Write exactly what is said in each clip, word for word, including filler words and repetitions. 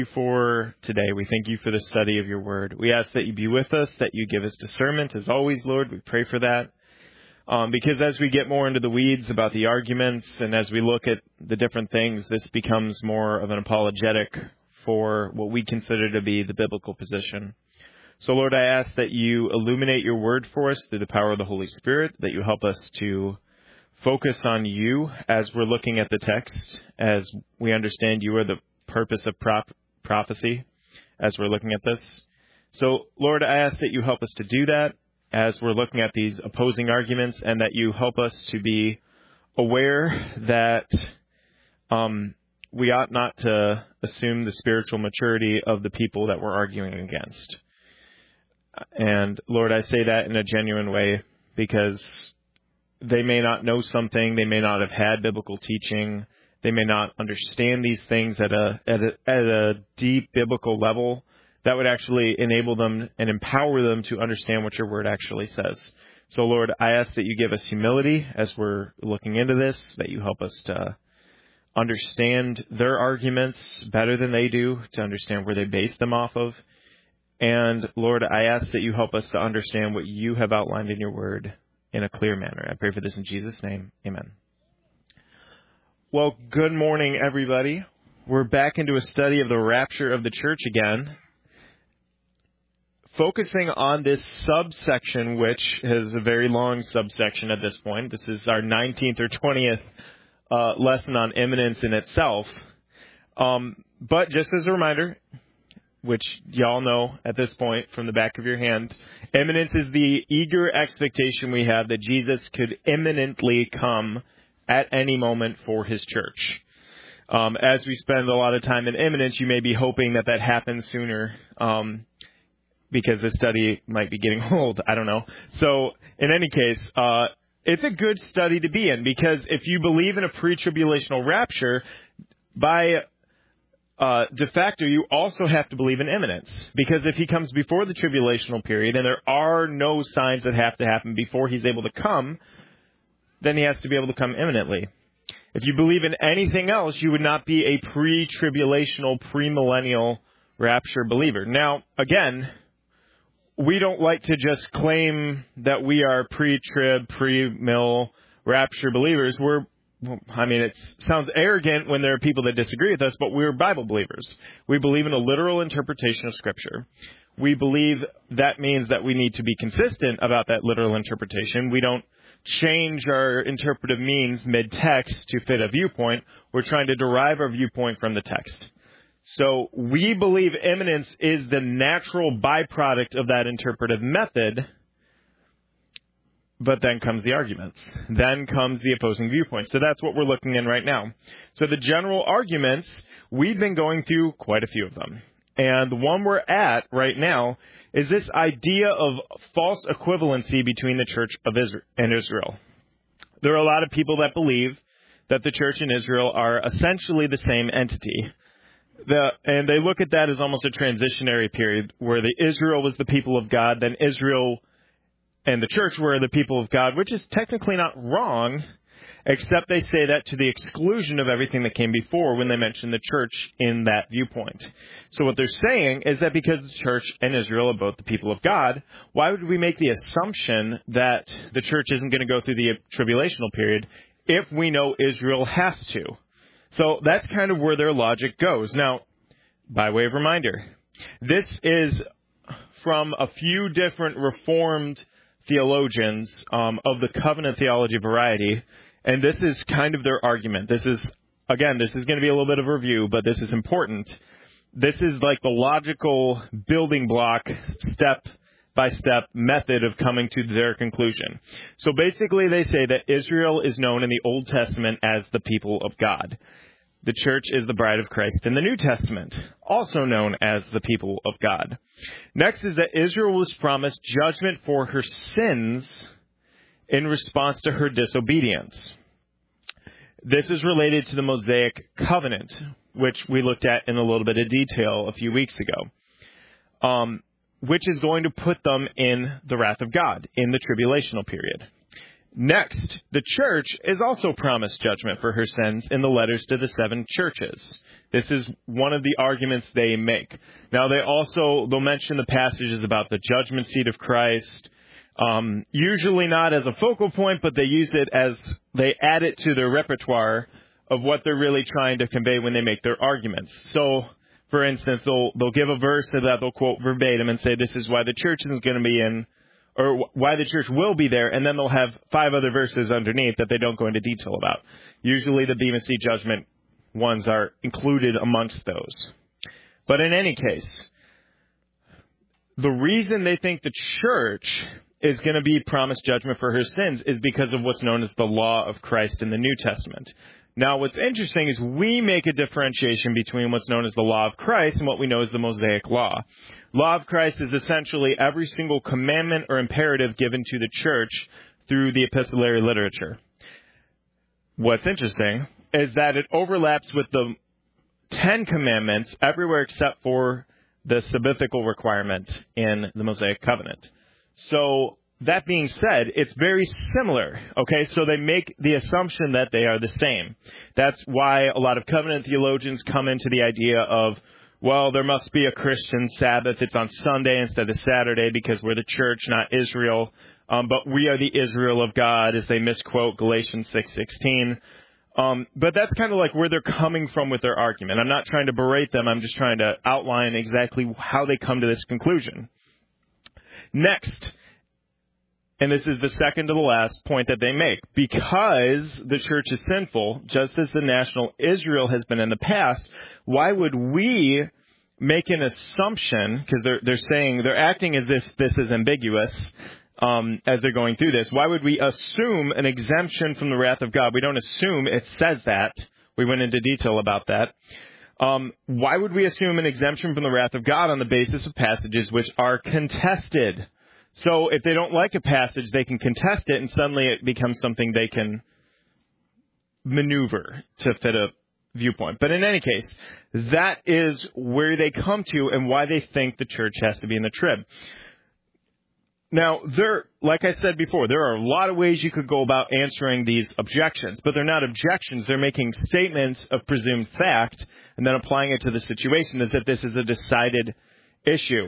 you for today. We thank you for the study of your word. We ask that you be with us, that you give us discernment. As always, Lord, we pray for that. Um, because as we get more into the weeds about the arguments and as we look at the different things, this becomes more of an apologetic for what we consider to be the biblical position. So, Lord, I ask that you illuminate your word for us through the power of the Holy Spirit, that you help us to focus on you as we're looking at the text, as we understand you are the purpose of prop- prophecy as we're looking at this. So, Lord, I ask that you help us to do that as we're looking at these opposing arguments, and that you help us to be aware that um, we ought not to assume the spiritual maturity of the people that we're arguing against. And, Lord, I say that in a genuine way because they may not know something, they may not have had biblical teaching, they may not understand these things at a at a, at a deep biblical level that would actually enable them and empower them to understand what your word actually says. So, Lord, I ask that you give us humility as we're looking into this, that you help us to understand their arguments better than they do, to understand where they base them off of. And, Lord, I ask that you help us to understand what you have outlined in your word in a clear manner. I pray for this in Jesus' name. Amen. Well, good morning, everybody. We're back into a study of the rapture of the church again, focusing on this subsection, which is a very long subsection at this point. This is our nineteenth or twentieth uh, lesson on imminence in itself. Um, but just as a reminder, which y'all know at this point from the back of your hand, imminence is the eager expectation we have that Jesus could imminently come at any moment for his church. Um, as we spend a lot of time in imminence, you may be hoping that that happens sooner um, because the study might be getting old. I don't know. So in any case, uh, it's a good study to be in because if you believe in a pre-tribulational rapture, by Uh, de facto, you also have to believe in imminence, because if he comes before the tribulational period and there are no signs that have to happen before he's able to come, then he has to be able to come imminently. If you believe in anything else, you would not be a pre-tribulational, premillennial rapture believer. Now, again, we don't like to just claim that we are pre-trib, pre-mill rapture believers. We're I mean, it sounds arrogant when there are people that disagree with us, but we're Bible believers. We believe in a literal interpretation of Scripture. We believe that means that we need to be consistent about that literal interpretation. We don't change our interpretive means mid-text to fit a viewpoint. We're trying to derive our viewpoint from the text. So we believe imminence is the natural byproduct of that interpretive method. But then comes the arguments. Then comes the opposing viewpoints. So that's what we're looking in right now. So the general arguments, we've been going through quite a few of them. And the one we're at right now is this idea of false equivalency between the church of Israel and Israel. There are a lot of people that believe that the church and Israel are essentially the same entity. The, and they look at that as almost a transitionary period where the Israel was the people of God, then Israel and the church were the people of God, which is technically not wrong, except they say that to the exclusion of everything that came before when they mention the church in that viewpoint. So what they're saying is that because the church and Israel are both the people of God, why would we make the assumption that the church isn't going to go through the tribulational period if we know Israel has to? So that's kind of where their logic goes. Now, by way of reminder, this is from a few different Reformed theologians um, of the covenant theology variety, and this is kind of their argument. This is, again, this is going to be a little bit of a review, but this is important. This is like the logical building block, step-by-step method of coming to their conclusion. So basically they say that Israel is known in the Old Testament as the people of God. The church is the bride of Christ in the New Testament, also known as the people of God. Next is that Israel was promised judgment for her sins in response to her disobedience. This is related to the Mosaic covenant, which we looked at in a little bit of detail a few weeks ago, um, which is going to put them in the wrath of God in the tribulational period. Next, the church is also promised judgment for her sins in the letters to the seven churches. This is one of the arguments they make. Now, they also, they'll mention the passages about the judgment seat of Christ, um, usually not as a focal point, but they use it as, they add it to their repertoire of what they're really trying to convey when they make their arguments. So, for instance, they'll, they'll give a verse that they'll quote verbatim and say, this is why the church is going to be in, or why the church will be there, and then they'll have five other verses underneath that they don't go into detail about. Usually the Bema Seat judgment ones are included amongst those. But in any case, the reason they think the church is going to be promised judgment for her sins is because of what's known as the law of Christ in the New Testament. Now, what's interesting is we make a differentiation between what's known as the law of Christ and what we know as the Mosaic law. Law of Christ is essentially every single commandment or imperative given to the church through the epistolary literature. What's interesting is that it overlaps with the Ten Commandments everywhere except for the sabbatical requirement in the Mosaic covenant. So, that being said, it's very similar, okay? So they make the assumption that they are the same. That's why a lot of covenant theologians come into the idea of, well, there must be a Christian Sabbath. It's on Sunday instead of Saturday because we're the church, not Israel. Um, but we are the Israel of God, as they misquote Galatians six sixteen. Um, but that's kind of like where they're coming from with their argument. I'm not trying to berate them. I'm just trying to outline exactly how they come to this conclusion. Next, and this is the second to the last point that they make. Because the church is sinful, just as the national Israel has been in the past, why would we make an assumption, because they're, they're saying, they're acting as if this is ambiguous um, as they're going through this. Why would we assume an exemption from the wrath of God? We don't assume, it says that. We went into detail about that. Um, why would we assume an exemption from the wrath of God on the basis of passages which are contested? So if they don't like a passage, they can contest it, and suddenly it becomes something they can maneuver to fit a viewpoint. But in any case, that is where they come to and why they think the church has to be in the trib. Now, there, like I said before, there are a lot of ways you could go about answering these objections, but they're not objections. They're making statements of presumed fact and then applying it to the situation as if this is a decided issue.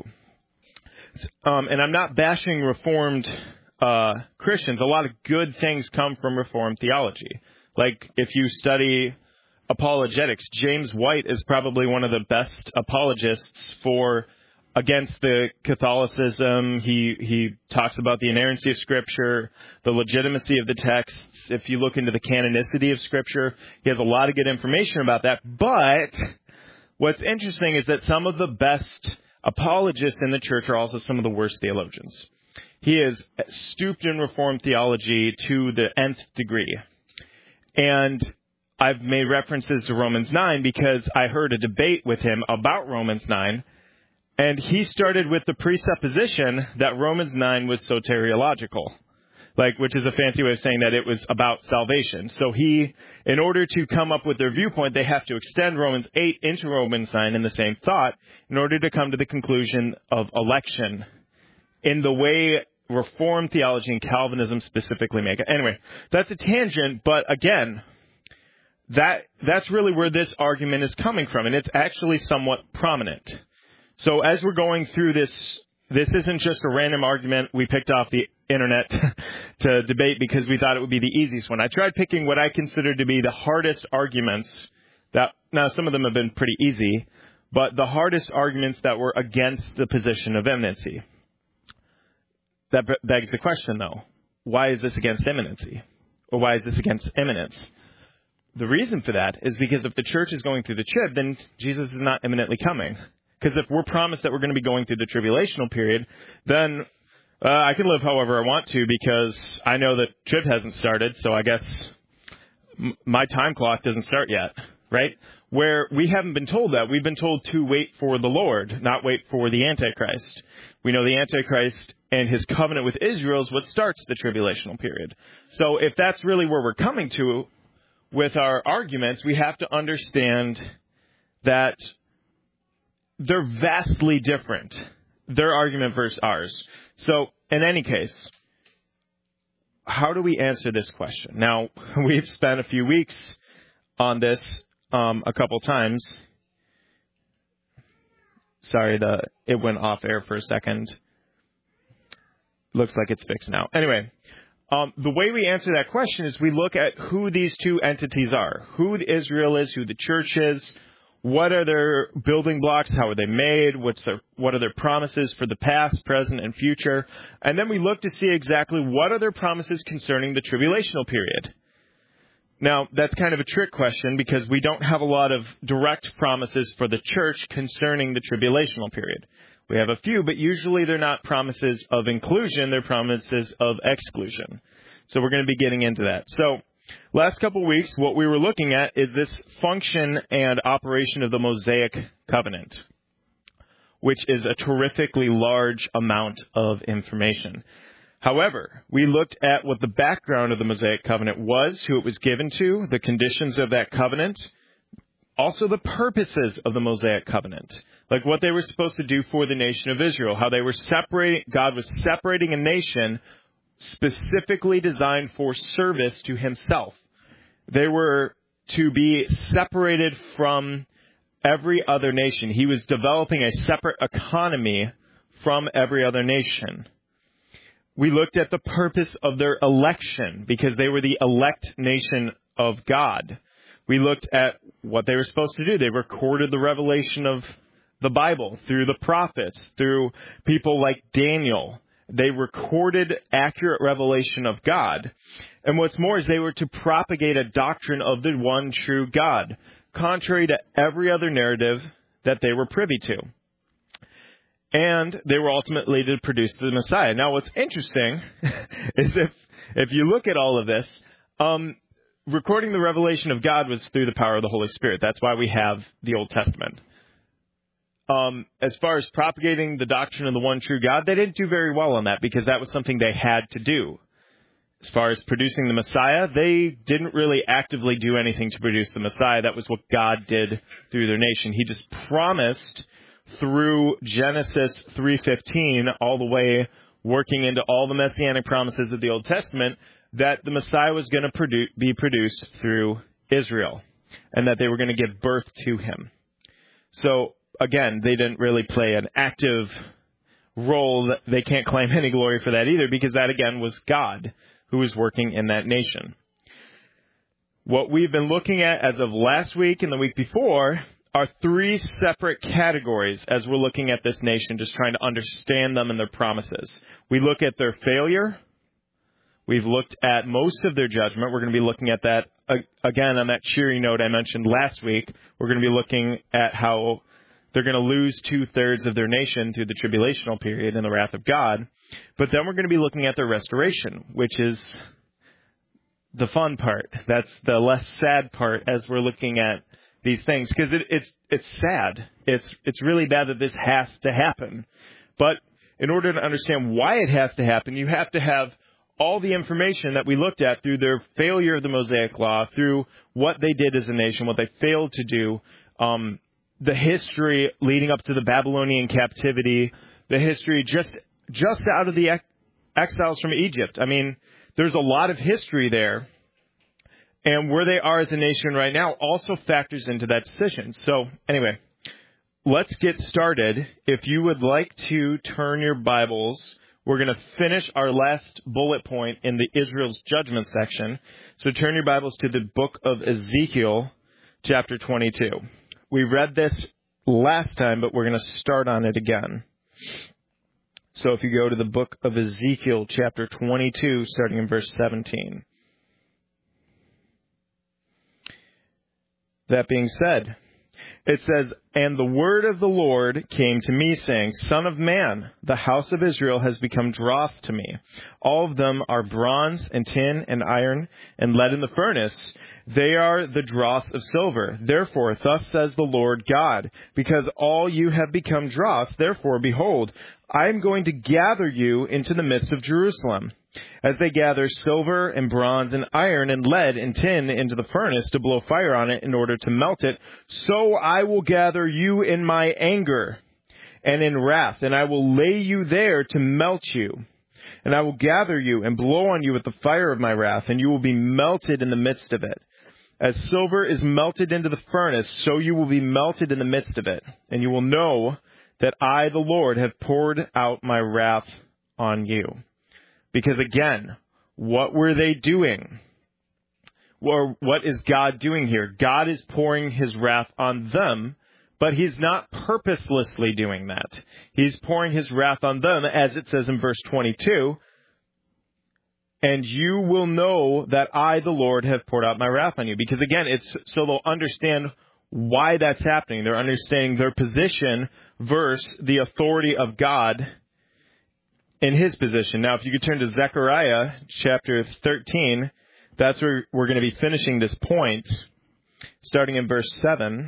Um, and I'm not bashing Reformed uh, Christians. A lot of good things come from Reformed theology. Like, if you study apologetics, James White is probably one of the best apologists for against the Catholicism. He he talks about the inerrancy of Scripture, the legitimacy of the texts. If you look into the canonicity of Scripture, he has a lot of good information about that. But what's interesting is that some of the best apologists in the church are also some of the worst theologians. He is stooped in Reformed theology to the nth degree. And I've made references to Romans nine because I heard a debate with him about Romans nine, and he started with the presupposition that Romans nine was soteriological, like, which is a fancy way of saying that it was about salvation. So he, in order to come up with their viewpoint, they have to extend Romans eight into Romans nine in the same thought in order to come to the conclusion of election in the way Reformed theology and Calvinism specifically make it. Anyway, that's a tangent, but again, that that's really where this argument is coming from, and it's actually somewhat prominent. So as we're going through this, this isn't just a random argument we picked off the internet to debate because we thought it would be the easiest one. I tried picking what I considered to be the hardest arguments that, now some of them have been pretty easy, but the hardest arguments that were against the position of imminency. That begs the question, though, why is this against imminency? Or why is this against imminence? The reason for that is because if the church is going through the trib, then Jesus is not imminently coming. Because if we're promised that we're going to be going through the tribulational period, then uh, I can live however I want to because I know that trib hasn't started, so I guess m- my time clock doesn't start yet, right? Where we haven't been told that. We've been told to wait for the Lord, not wait for the Antichrist. We know the Antichrist and his covenant with Israel is what starts the tribulational period. So if that's really where we're coming to with our arguments, we have to understand that they're vastly different, their argument versus ours. So, in any case, how do we answer this question? Now, we've spent a few weeks on this um, a couple times. Sorry, the it went off air for a second. Looks like it's fixed now. Anyway, um, the way we answer that question is we look at who these two entities are, who Israel is, who the church is, what are their building blocks, how are they made, what's their, what are their promises for the past, present, and future, and then we look to see exactly what are their promises concerning the tribulational period. Now, that's kind of a trick question because we don't have a lot of direct promises for the church concerning the tribulational period. We have a few, but usually they're not promises of inclusion, they're promises of exclusion. So we're going to be getting into that. So last couple of weeks, what we were looking at is this function and operation of the Mosaic Covenant, which is a terrifically large amount of information. However, we looked at what the background of the Mosaic Covenant was, who it was given to, the conditions of that covenant, also the purposes of the Mosaic Covenant, like what they were supposed to do for the nation of Israel, how they were separating, God was separating a nation specifically designed for service to himself. They were to be separated from every other nation. He was developing a separate economy from every other nation. We looked at the purpose of their election because they were the elect nation of God. We looked at what they were supposed to do. They recorded the revelation of the Bible through the prophets, through people like Daniel. They recorded accurate revelation of God. And what's more is they were to propagate a doctrine of the one true God, contrary to every other narrative that they were privy to. And they were ultimately to produce the Messiah. Now, what's interesting is if if you look at all of this, um, recording the revelation of God was through the power of the Holy Spirit. That's why we have the Old Testament. Um, as far as propagating the doctrine of the one true God, they didn't do very well on that because that was something they had to do. As far as producing the Messiah, they didn't really actively do anything to produce the Messiah. That was what God did through their nation. He just promised through Genesis three fifteen all the way working into all the messianic promises of the Old Testament that the Messiah was going to produ- be produced through Israel and that they were going to give birth to him. So, again, they didn't really play an active role. They can't claim any glory for that either because that, again, was God who was working in that nation. What we've been looking at as of last week and the week before are three separate categories as we're looking at this nation, just trying to understand them and their promises. We look at their failure. We've looked at most of their judgment. We're going to be looking at that uh, again on that cheery note I mentioned last week. We're going to be looking at how they're going to lose two-thirds of their nation through the tribulational period and the wrath of God. But then we're going to be looking at their restoration, which is the fun part. That's the less sad part as we're looking at these things, because it, it's it's sad. It's it's really bad that this has to happen. But in order to understand why it has to happen, you have to have all the information that we looked at through their failure of the Mosaic Law, through what they did as a nation, what they failed to do, um, the history leading up to the Babylonian captivity, the history just just out of the ex- exiles from Egypt. I mean, there's a lot of history there. And where they are as a nation right now also factors into that decision. So anyway, let's get started. If you would like to turn your Bibles, we're going to finish our last bullet point in the Israel's judgment section. So turn your Bibles to the book of Ezekiel, chapter twenty-two. We read this last time, but we're going to start on it again. So if you go to the book of Ezekiel, chapter twenty-two, starting in verse seventeen. That being said, it says, "And the word of the Lord came to me, saying, Son of man, the house of Israel has become dross to me. All of them are bronze and tin and iron and lead in the furnace. They are the dross of silver. Therefore, thus says the Lord God, because all you have become dross, therefore, behold, I am going to gather you into the midst of Jerusalem. As they gather silver and bronze and iron and lead and tin into the furnace to blow fire on it in order to melt it, so I will gather you in my anger and in wrath, and I will lay you there to melt you. And I will gather you and blow on you with the fire of my wrath, and you will be melted in the midst of it. As silver is melted into the furnace, so you will be melted in the midst of it. And you will know that I, the Lord, have poured out my wrath on you. Because again, what were they doing? Or what is God doing here? God is pouring his wrath on them, but he's not purposelessly doing that. He's pouring his wrath on them, as it says in verse twenty-two, and you will know that I, the Lord, have poured out my wrath on you. Because again, it's so they'll understand why that's happening. They're understanding their position versus the authority of God in his position. Now, if you could turn to Zechariah chapter thirteen, that's where we're going to be finishing this point, starting in verse seven.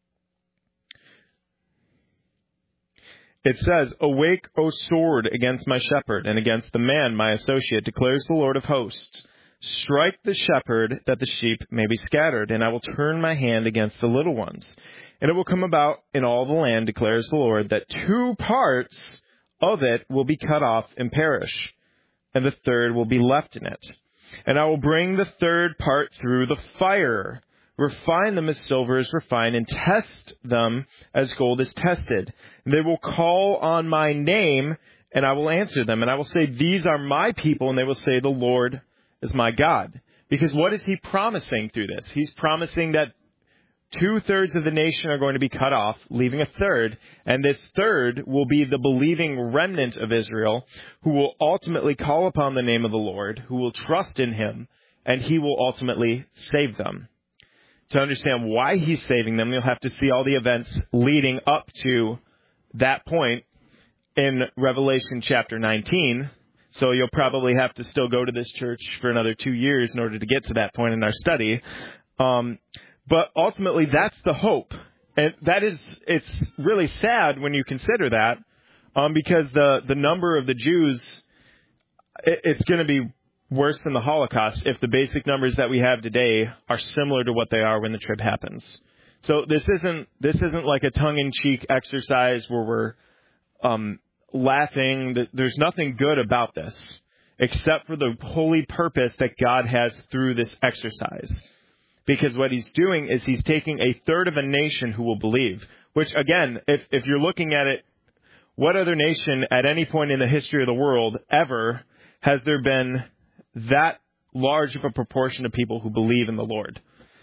It says, Awake, O sword, against my shepherd, and against the man, my associate, declares the Lord of hosts. Strike the shepherd, that the sheep may be scattered, and I will turn my hand against the little ones. And it will come about in all the land, declares the Lord, that two parts of it will be cut off and perish, and the third will be left in it. And I will bring the third part through the fire, refine them as silver is refined, and test them as gold is tested. And they will call on my name, and I will answer them. And I will say, these are my people, and they will say, the Lord is my God. Because what is he promising through this? He's promising that two-thirds of the nation are going to be cut off, leaving a third, and this third will be the believing remnant of Israel, who will ultimately call upon the name of the Lord, who will trust in him, and he will ultimately save them. To understand why he's saving them, you'll have to see all the events leading up to that point in Revelation chapter nineteen. So you'll probably have to still go to this church for another two years in order to get to that point in our study. Um, but ultimately, that's the hope. And that is, it's really sad when you consider that, um, because the, the number of the Jews, it, it's going to be worse than the Holocaust if the basic numbers that we have today are similar to what they are when the trib happens. So this isn't this isn't like a tongue-in-cheek exercise where we're um, laughing. There's nothing good about this except for the holy purpose that God has through this exercise. Because what he's doing is he's taking a third of a nation who will believe. Which, again, if if you're looking at it, what other nation at any point in the history of the world ever has there been that large of a proportion of people who believe in the Lord?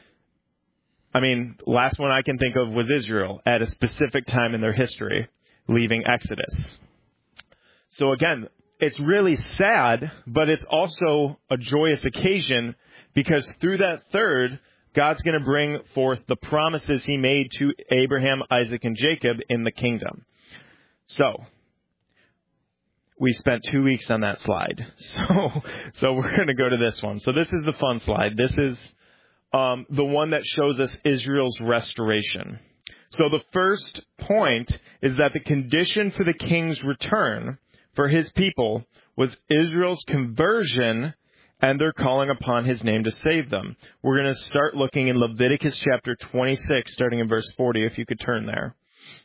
I mean, last one I can think of was Israel at a specific time in their history, leaving Exodus. So again, it's really sad, but it's also a joyous occasion because through that third, God's going to bring forth the promises he made to Abraham, Isaac, and Jacob in the kingdom. So we spent two weeks on that slide. So so we're going to go to this one. So this is the fun slide. This is um, the one that shows us Israel's restoration. So the first point is that the condition for the king's return for his people was Israel's conversion and their calling upon his name to save them. We're going to start looking in Leviticus chapter twenty-six, starting in verse forty, if you could turn there.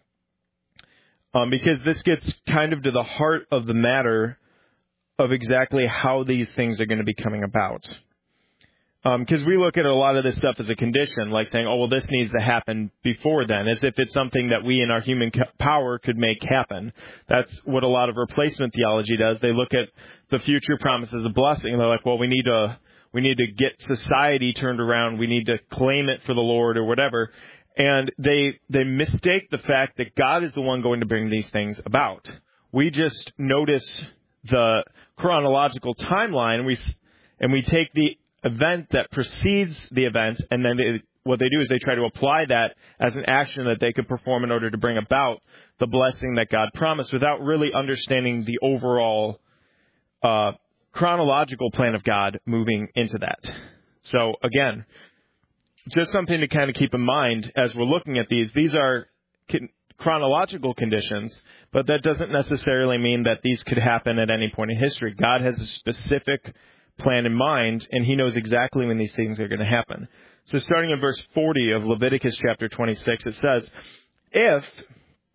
Um, because this gets kind of to the heart of the matter of exactly how these things are going to be coming about. Because um, we look at a lot of this stuff as a condition, like saying, oh, well, this needs to happen before then, as if it's something that we in our human power could make happen. That's what a lot of replacement theology does. They look at the future promises of blessing, and they're like, well, we need to we need to get society turned around. We need to claim it for the Lord or whatever. And they they mistake the fact that God is the one going to bring these things about. We just notice the chronological timeline, and we and we take the event that precedes the event, and then they, what they do is they try to apply that as an action that they could perform in order to bring about the blessing that God promised, without really understanding the overall uh, chronological plan of God moving into that. So again, just something to kind of keep in mind as we're looking at these. These are con- chronological conditions, but that doesn't necessarily mean that these could happen at any point in history. God has a specific plan in mind, and he knows exactly when these things are going to happen. So starting in verse forty of Leviticus chapter twenty-six, it says, if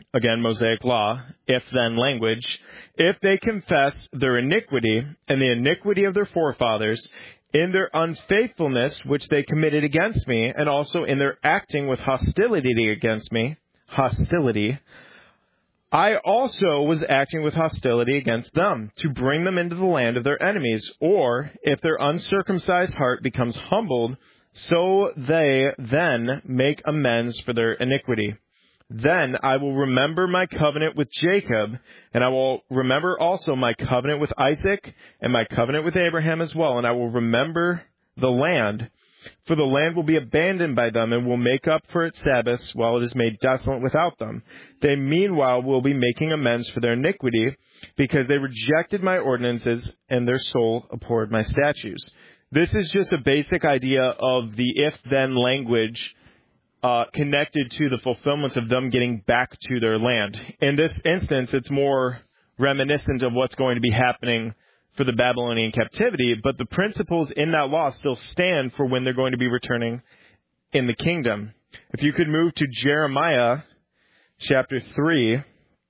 again, Mosaic law, if-then language, if they confess their iniquity and the iniquity of their forefathers in their unfaithfulness which they committed against me, and also in their acting with hostility against me, hostility, I also was acting with hostility against them, to bring them into the land of their enemies. Or, if their uncircumcised heart becomes humbled, so they then make amends for their iniquity. Then I will remember my covenant with Jacob, and I will remember also my covenant with Isaac, and my covenant with Abraham as well, and I will remember the land. For the land will be abandoned by them, and will make up for its Sabbaths, while it is made desolate without them. They meanwhile will be making amends for their iniquity, because they rejected my ordinances, and their soul abhorred my statutes. This is just a basic idea of the if-then language uh, connected to the fulfillment of them getting back to their land. In this instance, it's more reminiscent of what's going to be happening for the Babylonian captivity, but the principles in that law still stand for when they're going to be returning in the kingdom. If you could move to Jeremiah chapter three,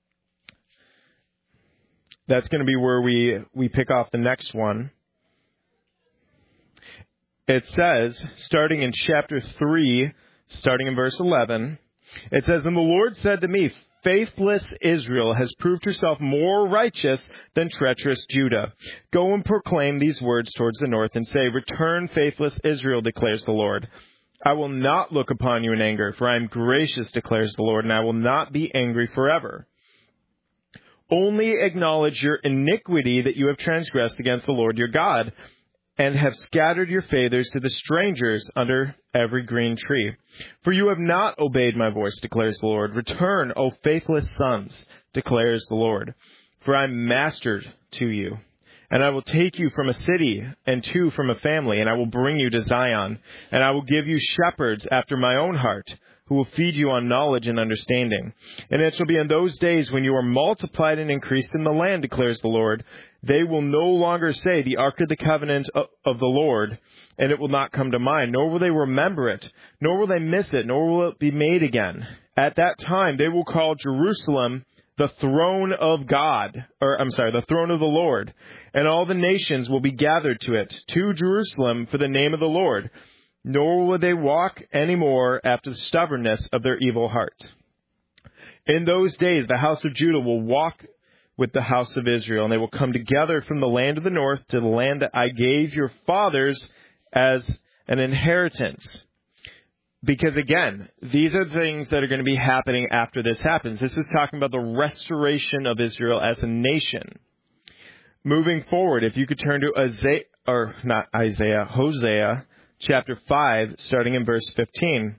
that's going to be where we, we pick off the next one. It says, starting in chapter three, starting in verse eleven, it says, "And the Lord said to me, faithless Israel has proved herself more righteous than treacherous Judah. Go and proclaim these words towards the north and say, Return, faithless Israel, declares the Lord. I will not look upon you in anger, for I am gracious, declares the Lord, and I will not be angry forever. Only acknowledge your iniquity that you have transgressed against the Lord your God, and have scattered your fathers to the strangers under every green tree. For you have not obeyed my voice, declares the Lord. Return, O faithless sons, declares the Lord. For I am master to you, and I will take you from a city, and two from a family, and I will bring you to Zion, and I will give you shepherds after my own heart, who will feed you on knowledge and understanding. And it shall be in those days when you are multiplied and increased in the land, declares the Lord, they will no longer say, the ark of the covenant of the Lord, and it will not come to mind, nor will they remember it, nor will they miss it, nor will it be made again. At that time they will call Jerusalem the throne of God, or I'm sorry, the throne of the Lord, and all the nations will be gathered to it, to Jerusalem for the name of the Lord. Nor will they walk any more after the stubbornness of their evil heart. In those days the house of Judah will walk with the house of Israel, and they will come together from the land of the north to the land that I gave your fathers as an inheritance. Because again, these are things that are going to be happening after this happens. This is talking about the restoration of Israel as a nation. Moving forward, if you could turn to Isaiah, or not Isaiah, Hosea, chapter five, starting in verse fifteen.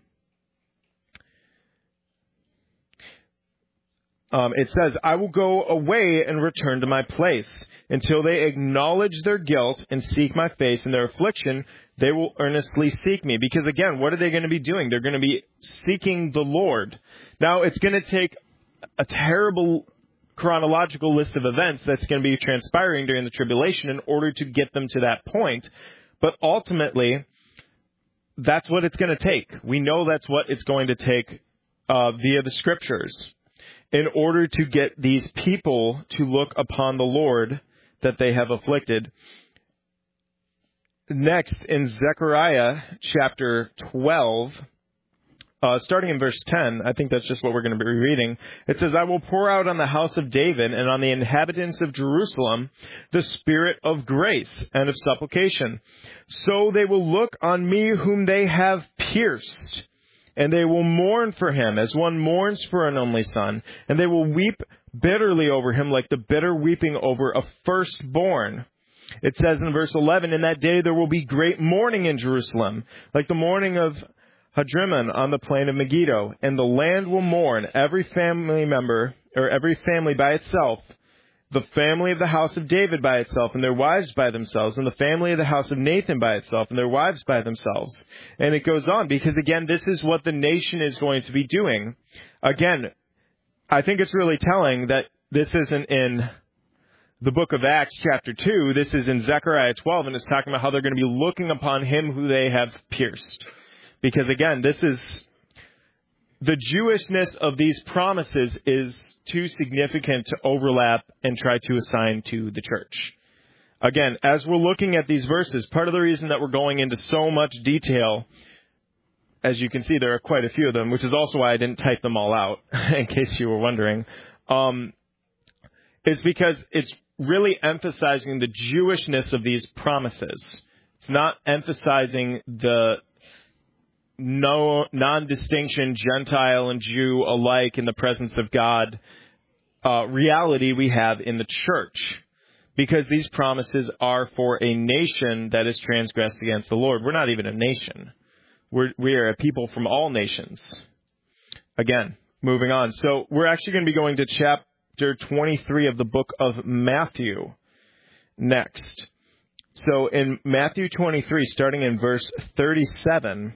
Um, it says, I will go away and return to my place. Until they acknowledge their guilt and seek my face in their affliction, they will earnestly seek me. Because again, what are they going to be doing? They're going to be seeking the Lord. Now, it's going to take a terrible chronological list of events that's going to be transpiring during the tribulation in order to get them to that point. But ultimately, that's what it's going to take. We know that's what it's going to take uh, via the scriptures in order to get these people to look upon the Lord that they have afflicted. Next, in Zechariah chapter twelve, uh, starting in verse ten, I think that's just what we're going to be reading. It says, I will pour out on the house of David and on the inhabitants of Jerusalem the spirit of grace and of supplication. So they will look on me whom they have pierced, and they will mourn for him as one mourns for an only son, and they will weep bitterly over him like the bitter weeping over a firstborn. It says in verse eleven, in that day there will be great mourning in Jerusalem, like the mourning of Hadrimmon on the plain of Megiddo, and the land will mourn, every family member, or every family by itself, the family of the house of David by itself, and their wives by themselves, and the family of the house of Nathan by itself, and their wives by themselves. And it goes on, because again, this is what the nation is going to be doing. Again, I think it's really telling that this isn't in the book of Acts chapter two. This is in Zechariah twelve, and it's talking about how they're going to be looking upon him who they have pierced. Because again, this is the Jewishness of these promises is too significant to overlap and try to assign to the church. Again, as we're looking at these verses, part of the reason that we're going into so much detail, as you can see, there are quite a few of them, which is also why I didn't type them all out, in case you were wondering, um, is because it's really emphasizing the Jewishness of these promises. It's not emphasizing the no non-distinction Gentile and Jew alike in the presence of God uh, reality we have in the church, because these promises are for a nation that is transgressed against the Lord. We're not even a nation. We're, we are a people from all nations. Again, moving on. So we're actually going to be going to chapter twenty-three of the book of Matthew next. So in Matthew twenty-three, starting in verse thirty-seven,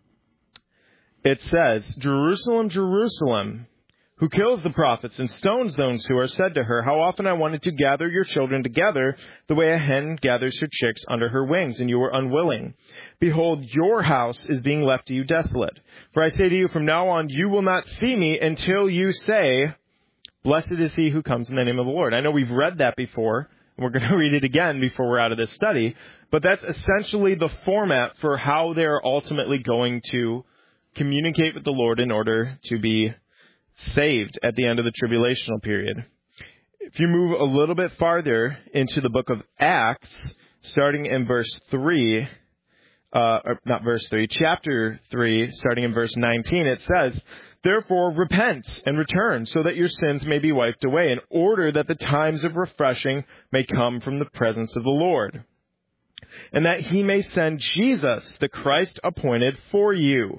it says, Jerusalem, Jerusalem, who kills the prophets and stones those who are said to her, how often I wanted to gather your children together the way a hen gathers her chicks under her wings, and you were unwilling. Behold, your house is being left to you desolate. For I say to you, from now on you will not see me until you say, blessed is he who comes in the name of the Lord. I know we've read that before, and we're going to read it again before we're out of this study, but that's essentially the format for how they're ultimately going to communicate with the Lord in order to be saved at the end of the tribulational period. If you move a little bit farther into the book of Acts, starting in verse three, uh, or not verse three, chapter three, starting in verse nineteen, it says, therefore repent and return so that your sins may be wiped away, in order that the times of refreshing may come from the presence of the Lord, and that he may send Jesus, the Christ appointed for you.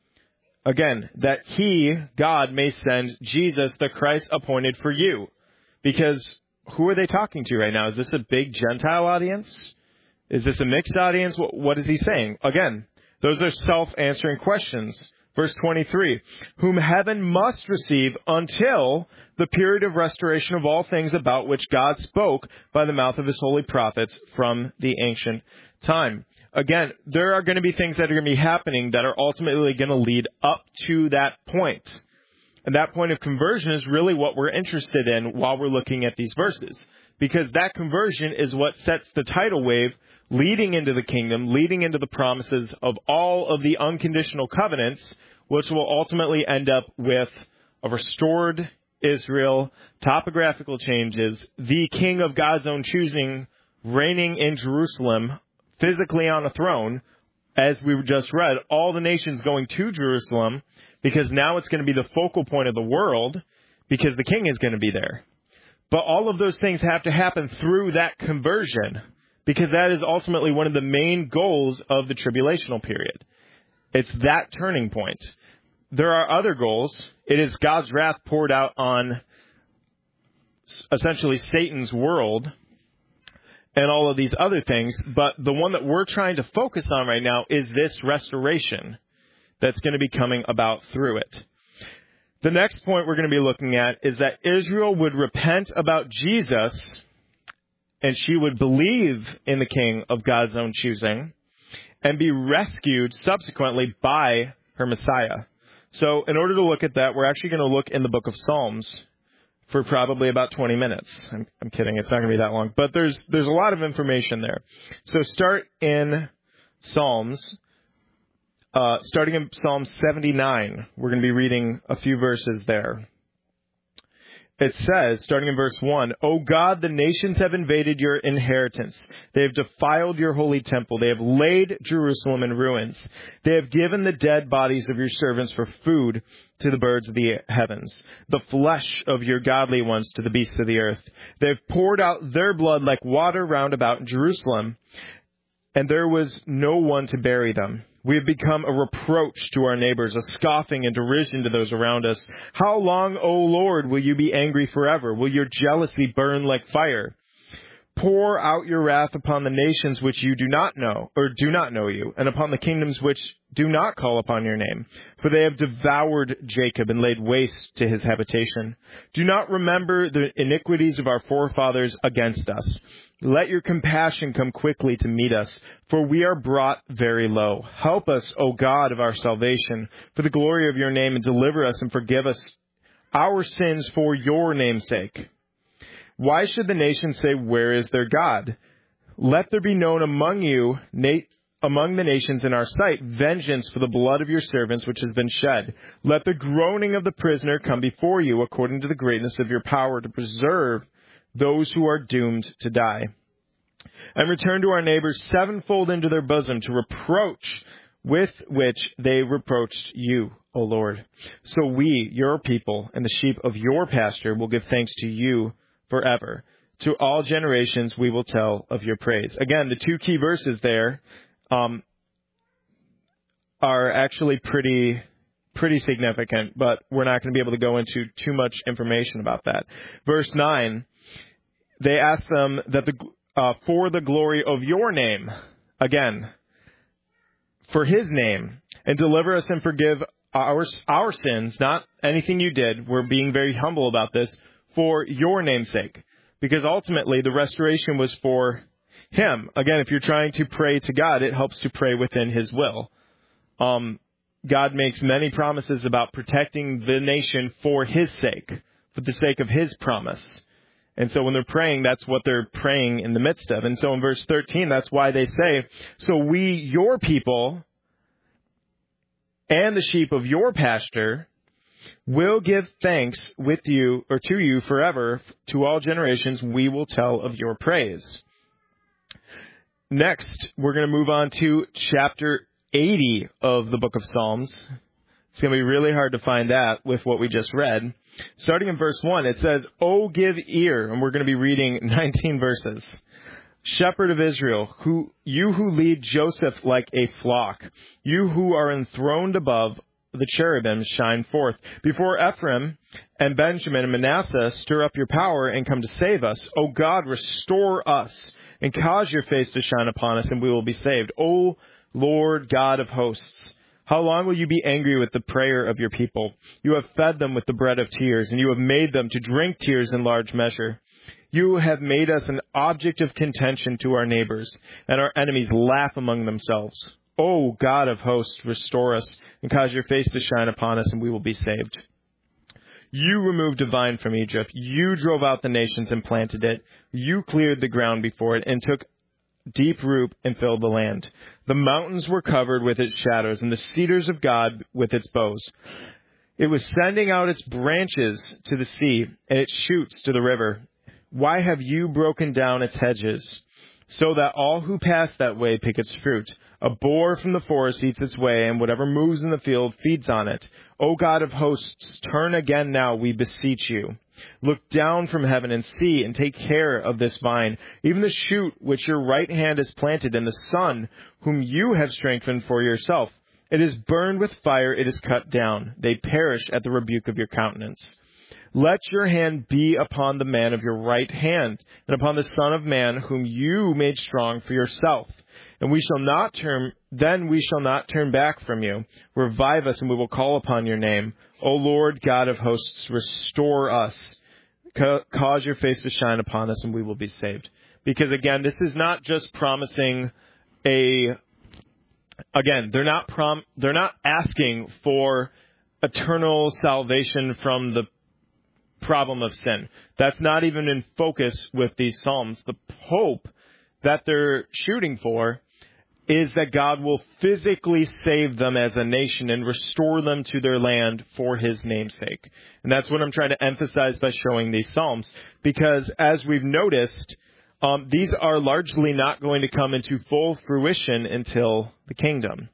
Again, that he, God, may send Jesus, the Christ appointed for you. Because who are they talking to right now? Is this a big Gentile audience? Is this a mixed audience? What, what is he saying? Again, those are self-answering questions. Verse twenty-three, whom heaven must receive until the period of restoration of all things about which God spoke by the mouth of his holy prophets from the ancient time. Again, there are going to be things that are going to be happening that are ultimately going to lead up to that point. And that point of conversion is really what we're interested in while we're looking at these verses. Because that conversion is what sets the tidal wave leading into the kingdom, leading into the promises of all of the unconditional covenants, which will ultimately end up with a restored Israel, topographical changes, the king of God's own choosing reigning in Jerusalem, physically on a throne, as we just read, all the nations going to Jerusalem, because now it's going to be the focal point of the world, because the king is going to be there. But all of those things have to happen through that conversion, because that is ultimately one of the main goals of the tribulational period. It's that turning point. There are other goals. It is God's wrath poured out on essentially Satan's world, and all of these other things, but the one that we're trying to focus on right now is this restoration that's going to be coming about through it. The next point we're going to be looking at is that Israel would repent about Jesus, and she would believe in the King of God's own choosing, and be rescued subsequently by her Messiah. So in order to look at that, we're actually going to look in the book of Psalms for probably about twenty minutes. I'm, I'm kidding. It's not going to be that long. But there's there's a lot of information there. So start in Psalms. Uh, starting in Psalm seventy-nine. We're going to be reading a few verses there. It says, starting in verse one, O God, the nations have invaded your inheritance. They have defiled your holy temple. They have laid Jerusalem in ruins. They have given the dead bodies of your servants for food to the birds of the heavens, the flesh of your godly ones to the beasts of the earth. They have poured out their blood like water round about in Jerusalem, and there was no one to bury them. We have become a reproach to our neighbors, a scoffing and derision to those around us. How long, O Lord, will you be angry forever? Will your jealousy burn like fire? Pour out your wrath upon the nations which you do not know, or do not know you, and upon the kingdoms which do not call upon your name. For they have devoured Jacob and laid waste to his habitation. Do not remember the iniquities of our forefathers against us. Let your compassion come quickly to meet us, for we are brought very low. Help us, O God of our salvation, for the glory of your name, and deliver us and forgive us our sins for your name's sake. Why should the nations say, where is their God? Let there be known among you, na- among the nations in our sight, vengeance for the blood of your servants which has been shed. Let the groaning of the prisoner come before you according to the greatness of your power to preserve those who are doomed to die. And return to our neighbors sevenfold into their bosom to reproach with which they reproached you, O Lord. So we, your people, and the sheep of your pasture will give thanks to you forever. To all generations we will tell of your praise. Again, the two key verses there um, are actually pretty pretty significant, but we're not going to be able to go into too much information about that. Verse nine, they ask them that the uh, for the glory of your name, again, for his name, and deliver us and forgive our our sins, not anything you did. We're being very humble about this. For your name's sake. Because ultimately the restoration was for him. Again, if you're trying to pray to God, it helps to pray within his will. Um, God makes many promises about protecting the nation for his sake, for the sake of his promise. And so when they're praying, that's what they're praying in the midst of. And so in verse thirteen, that's why they say, so we, your people, and the sheep of your pasture, will give thanks with you or to you forever. To all generations we will tell of your praise. Next, we're going to move on to chapter eighty of the book of Psalms. It's going to be really hard to find that with what we just read. Starting in verse one, it says, "Oh, give ear," and we're going to be reading nineteen verses. "Shepherd of Israel, who you who lead Joseph like a flock, you who are enthroned above the cherubims, shine forth. Before Ephraim and Benjamin and Manasseh, stir up your power and come to save us. O God, restore us and cause your face to shine upon us, and we will be saved. O Lord God of hosts, how long will you be angry with the prayer of your people? You have fed them with the bread of tears, and you have made them to drink tears in large measure. You have made us an object of contention to our neighbors, and our enemies laugh among themselves. O God of hosts, restore us and cause your face to shine upon us, and we will be saved. You removed a vine from Egypt. You drove out the nations and planted it. You cleared the ground before it and took deep root and filled the land. The mountains were covered with its shadows, and the cedars of God with its boughs. It was sending out its branches to the sea and its shoots to the river. Why have you broken down its hedges, so that all who pass that way pick its fruit? A boar from the forest eats its way, and whatever moves in the field feeds on it. O God of hosts, turn again now, we beseech you. Look down from heaven and see, and take care of this vine, even the shoot which your right hand has planted, and the son whom you have strengthened for yourself. It is burned with fire, it is cut down. They perish at the rebuke of your countenance. Let your hand be upon the man of your right hand, and upon the Son of Man, whom you made strong for yourself. And we shall not turn, then we shall not turn back from you. Revive us, and we will call upon your name. O Lord God of hosts, restore us. Ca- cause your face to shine upon us, and we will be saved. Because again, this is not just promising a, again, they're not prom, they're not asking for eternal salvation from the problem of sin. That's not even in focus with these Psalms. The hope that they're shooting for is that God will physically save them as a nation and restore them to their land for his name's sake. And that's what I'm trying to emphasize by showing these Psalms. Because as we've noticed, um, these are largely not going to come into full fruition until the kingdom.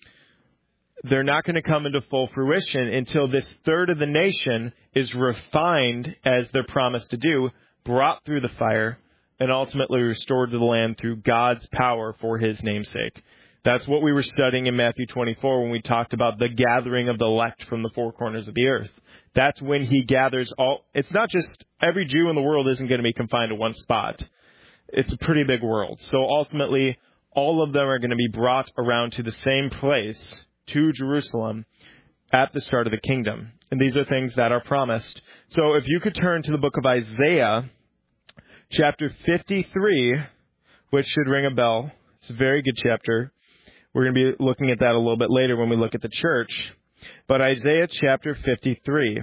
They're not going to come into full fruition until this third of the nation is refined as they're promised to do, brought through the fire, and ultimately restored to the land through God's power for his name's sake. That's what we were studying in Matthew twenty-four when we talked about the gathering of the elect from the four corners of the earth. That's when he gathers all. It's not just every Jew in the world isn't going to be confined to one spot. it's a pretty big world. So ultimately, all of them are going to be brought around to the same place, to Jerusalem, at the start of the kingdom. And these are things that are promised. So if you could turn to the book of Isaiah, chapter fifty-three, which should ring a bell. It's a very good chapter. We're going to be looking at that a little bit later when we look at the church. But Isaiah chapter fifty-three.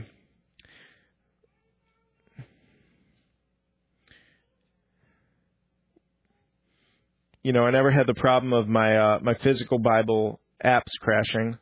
You know, I never had the problem of my uh, my physical Bible apps crashing.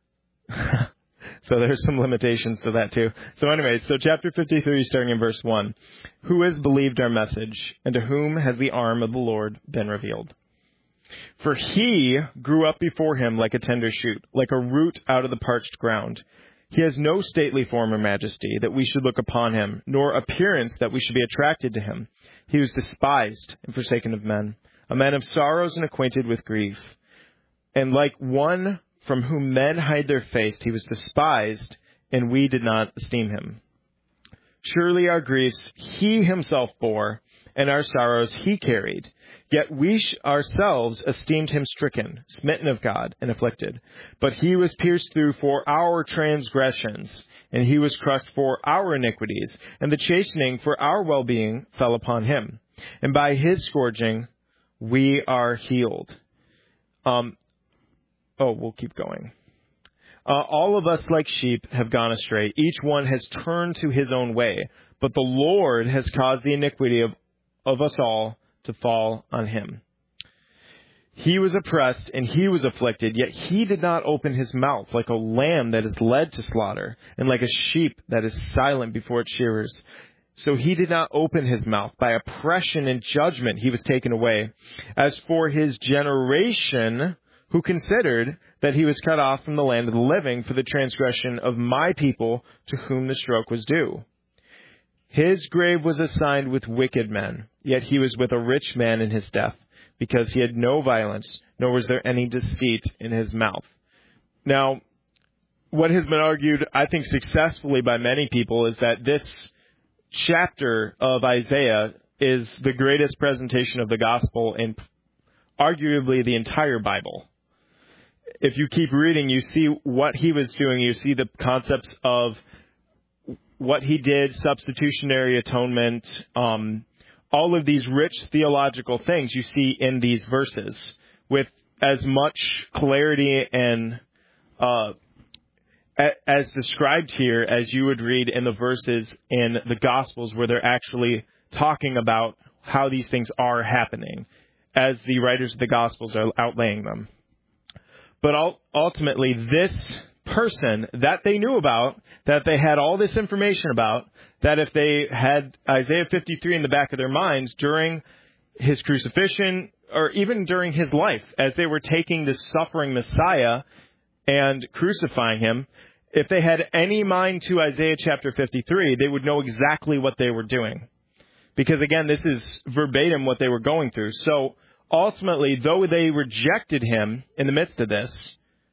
So there's some limitations to that too. So anyway, so chapter fifty-three, starting in verse one. Who has believed our message, and to whom has the arm of the Lord been revealed? For he grew up before him like a tender shoot, like a root out of the parched ground. He has no stately form or majesty that we should look upon him, nor appearance that we should be attracted to him. He was despised and forsaken of men, a man of sorrows and acquainted with grief. And like one from whom men hide their face, he was despised, and we did not esteem him. Surely our griefs he himself bore, and our sorrows he carried. Yet we ourselves esteemed him stricken, smitten of God, and afflicted. But he was pierced through for our transgressions, and he was crushed for our iniquities, and the chastening for our well-being fell upon him. And by his scourging we are healed. Um, oh, we'll keep going. Uh, all of us like sheep have gone astray. Each one has turned to his own way. But the Lord has caused the iniquity of, of us all to fall on him. He was oppressed and he was afflicted, yet he did not open his mouth, like a lamb that is led to slaughter, and like a sheep that is silent before its shearers. So he did not open his mouth. By oppression and judgment he was taken away. As for his generation, who considered that he was cut off from the land of the living for the transgression of my people, to whom the stroke was due. His grave was assigned with wicked men, yet he was with a rich man in his death, because he had no violence, nor was there any deceit in his mouth. Now, what has been argued, I think successfully by many people, is that this chapter of Isaiah is the greatest presentation of the gospel in arguably the entire Bible. If you keep reading, you see what he was doing. You see the concepts of what he did, substitutionary atonement, um, all of these rich theological things you see in these verses with as much clarity and uh, a- as described here as you would read in the verses in the Gospels where they're actually talking about how these things are happening as the writers of the Gospels are outlaying them. But ultimately, this person that they knew about, that they had all this information about, that if they had Isaiah fifty-three in the back of their minds during his crucifixion or even during his life, as they were taking this suffering Messiah and crucifying him, if they had any mind to Isaiah chapter fifty-three, they would know exactly what they were doing. Because again, this is verbatim what they were going through. So ultimately, though they rejected him in the midst of this,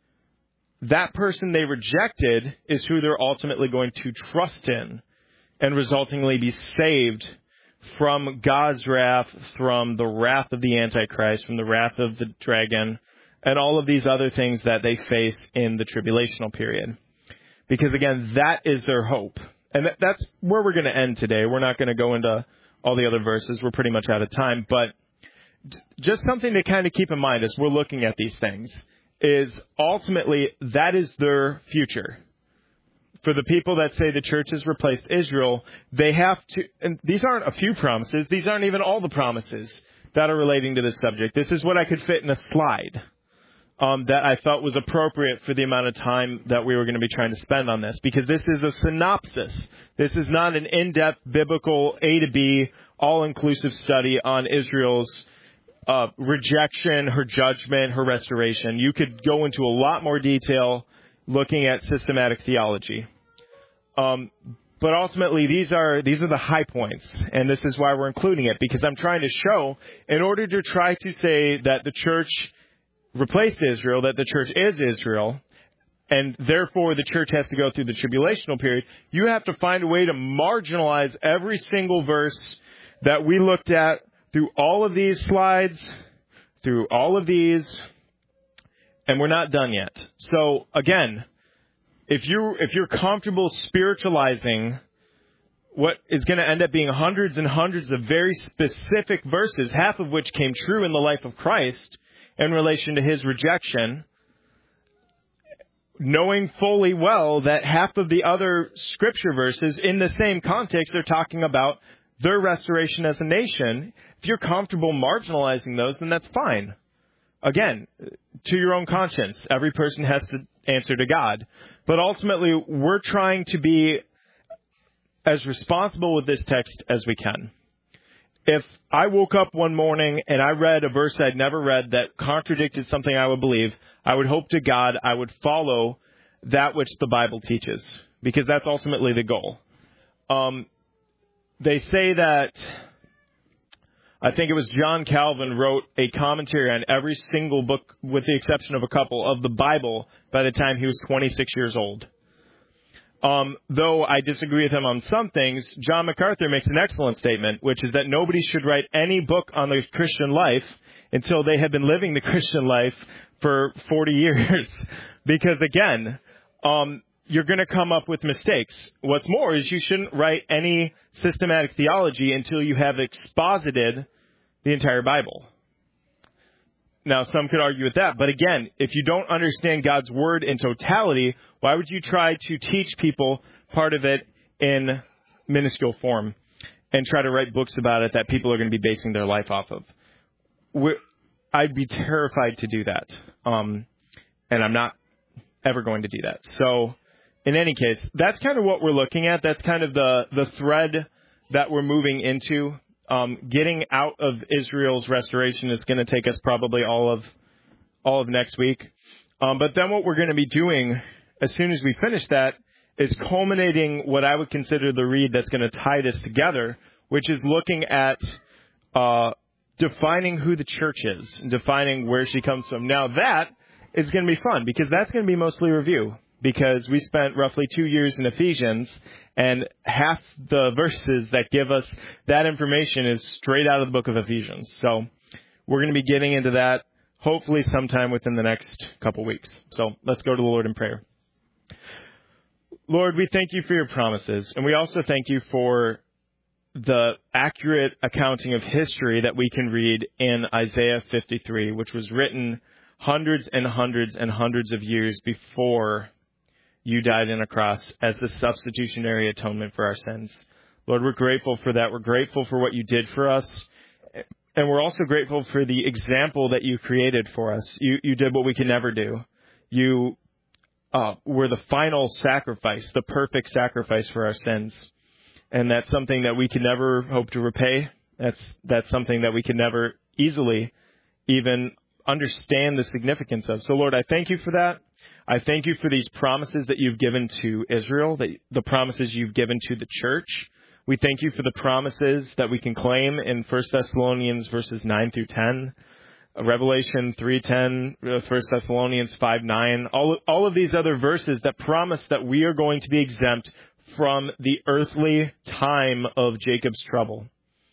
that person they rejected is who they're ultimately going to trust in and resultingly be saved from God's wrath, from the wrath of the Antichrist, from the wrath of the dragon, and all of these other things that they face in the tribulational period. Because again, that is their hope. And that's where we're going to end today. We're not going to go into all the other verses. We're pretty much out of time. But just something to kind of keep in mind as we're looking at these things is ultimately that is their future. For the people that say the church has replaced Israel, they have to, and these aren't a few promises, these aren't even all the promises that are relating to this subject. This is what I could fit in a slide um, that I felt was appropriate for the amount of time that we were going to be trying to spend on this, because this is a synopsis. This is not an in-depth biblical A to B, all-inclusive study on Israel's Uh, rejection, her judgment, her restoration. You could go into a lot more detail looking at systematic theology. Um, but ultimately, these are these are the high points, and this is why we're including it, because I'm trying to show, in order to try to say that the church replaced Israel, that the church is Israel, and therefore the church has to go through the tribulational period, you have to find a way to marginalize every single verse that we looked at through all of these slides, through all of these, and we're not done yet. So again, if you if you're comfortable spiritualizing what is going to end up being hundreds and hundreds of very specific verses, half of which came true in the life of Christ in relation to his rejection, knowing fully well that half of the other scripture verses in the same context are talking about their restoration as a nation, if you're comfortable marginalizing those, then that's fine. Again, to your own conscience. Every person has to answer to God. But ultimately, we're trying to be as responsible with this text as we can. If I woke up one morning and I read a verse I'd never read that contradicted something I would believe, I would hope to God I would follow that which the Bible teaches, because that's ultimately the goal. Um, they say that, I think it was John Calvin wrote a commentary on every single book, with the exception of a couple, of the Bible by the time he was twenty-six years old. Um, though I disagree with him on some things, John MacArthur makes an excellent statement, which is that nobody should write any book on the Christian life until they have been living the Christian life for forty years. Because again, um, you're going to come up with mistakes. What's more is you shouldn't write any systematic theology until you have exposited the entire Bible. Now, some could argue with that. But again, if you don't understand God's word in totality, why would you try to teach people part of it in minuscule form and try to write books about it that people are going to be basing their life off of? We're, I'd be terrified to do that. Um, and I'm not ever going to do that. So in any case, that's kind of what we're looking at. That's kind of the, the thread that we're moving into. Um, getting out of Israel's restoration is going to take us probably all of all of next week. Um, but then what we're going to be doing as soon as we finish that is culminating what I would consider the read that's going to tie this together, which is looking at uh, defining who the church is and defining where she comes from. Now, that is going to be fun because that's going to be mostly review, because we spent roughly two years in Ephesians, and half the verses that give us that information is straight out of the book of Ephesians. So we're going to be getting into that hopefully sometime within the next couple weeks. So let's go to the Lord in prayer. Lord, we thank you for your promises, and we also thank you for the accurate accounting of history that we can read in Isaiah fifty-three, which was written hundreds and hundreds and hundreds of years before you died on a cross as the substitutionary atonement for our sins. Lord, we're grateful for that. We're grateful for what you did for us. And we're also grateful for the example that you created for us. You you did what we could never do. You uh, were the final sacrifice, the perfect sacrifice for our sins. And that's something that we can never hope to repay. That's that's something that we can never easily even understand the significance of. So, Lord, I thank you for that. I thank you for these promises that you've given to Israel, that the promises you've given to the church. We thank you for the promises that we can claim in First Thessalonians verses nine through ten, Revelation three ten, First Thessalonians five nine, all, all of these other verses that promise that we are going to be exempt from the earthly time of Jacob's trouble.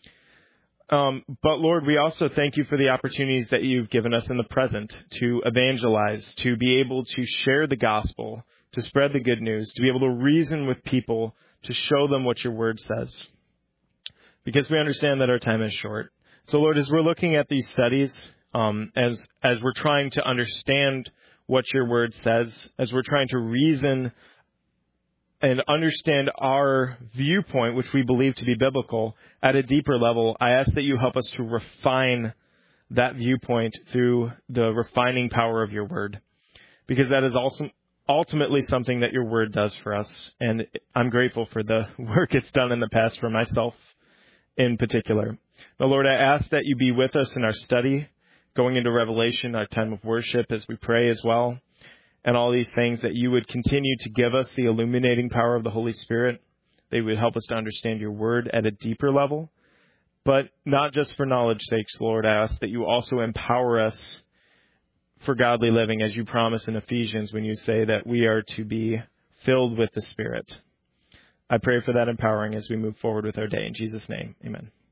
Um, but Lord, we also thank you for the opportunities that you've given us in the present to evangelize, to be able to share the gospel, to spread the good news, to be able to reason with people, to show them what your word says. Because we understand that our time is short. So Lord, as we're looking at these studies, um, as, as we're trying to understand what your word says, as we're trying to reason and understand our viewpoint, which we believe to be biblical, at a deeper level, I ask that you help us to refine that viewpoint through the refining power of your word, because that is also ultimately something that your word does for us. And I'm grateful for the work it's done in the past for myself in particular. Now, Lord, I ask that you be with us in our study, going into Revelation, our time of worship as we pray as well. And all these things, that you would continue to give us the illuminating power of the Holy Spirit. They would help us to understand your word at a deeper level. But not just for knowledge's sakes, Lord, I ask that you also empower us for godly living, as you promise in Ephesians when you say that we are to be filled with the Spirit. I pray for that empowering as we move forward with our day. In Jesus' name, amen.